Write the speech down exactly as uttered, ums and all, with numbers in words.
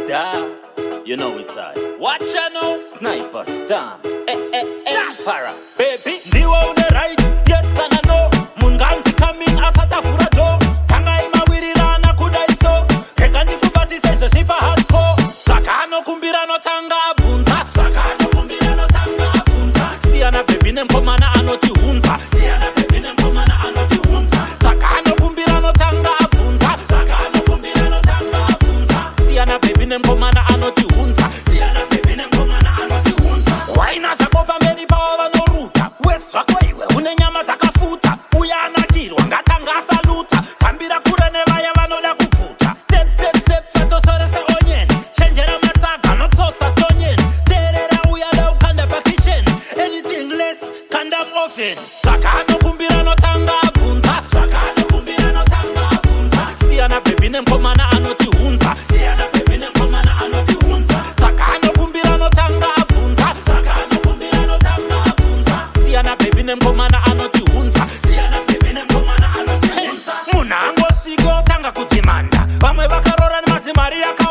Da, you know it's I. Watch ya now, Sniper Star. Eh eh eh, para. Baby, ndiwo une right, yes kana no. Munganzi coming asata fura do. Tanga ima wirira na kudaiso. Reka ndikubatise zo shipa hardcore. Sakano kumbira no tanga abunza. Sakano kumbira no tanga abunza. Siana baby nempomana anoti hunza. Siana baby nempomana anoti hunza. Sakano kumbira no tanga abunza. Sakano kumbira no tanga abunza. Siana baby nempomana anoti hunza. Siana baby nempomana anoti hunza. Waina sakopa meri pawa no ruta. Weswa kwa iwe une nyama zakafuta. Uyana kirwa ngatanga saluta. Tambira kure neva ya vanoda kuputa. Step step step sato sore se onyen. Changera mataka no tota stonyen. Terera uyala ukanda pa kitchen. Anything less kanda muffin. Sakano kumbira no tanga abunza. Sakano kumbira no tanga abunza. Siana baby nempomana anoti hunza. Siana baby nempomana anoti hunza. Sakano kumbira no tanga abunza. Sakano kumbira no tanga abunza. Siana baby nempomana anoti hunza. Siana baby nempomana anoti hunza. Munango sigo tanga kutimanda. Vamwe vakarora ni mazimaria.